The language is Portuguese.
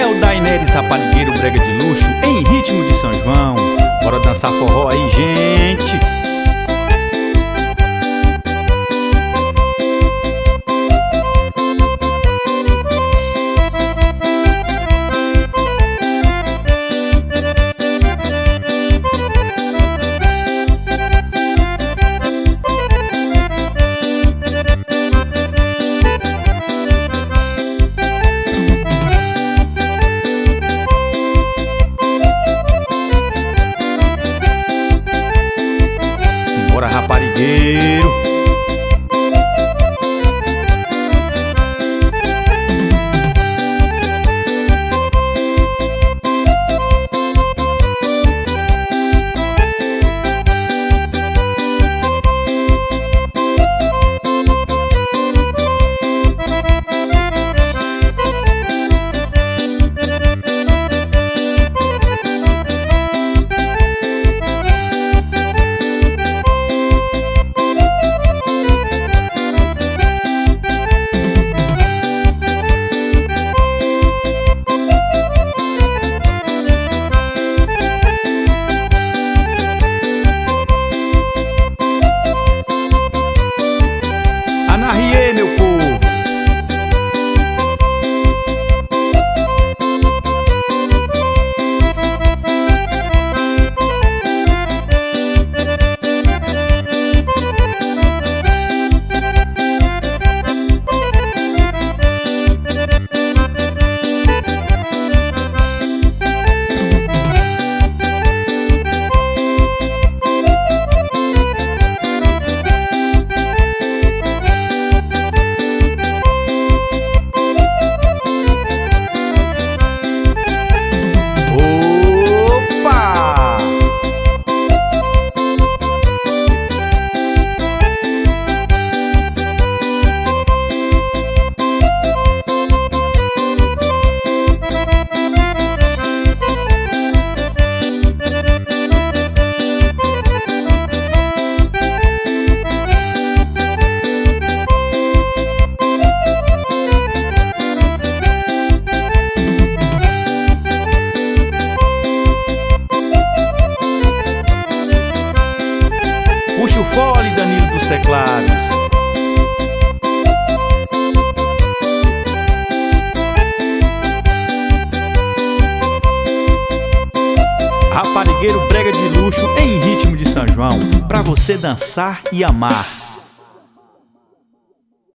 o Daenerys Raparigueiro Brega de Luxo em ritmo de São João. Bora dançar forró aí, gente! Bora, raparigueiro. Anarriê, meu povo. Puxa o fole, Danilo dos teclados. Raparigueiro Brega de Luxo em ritmo de São João, pra você dançar e amar.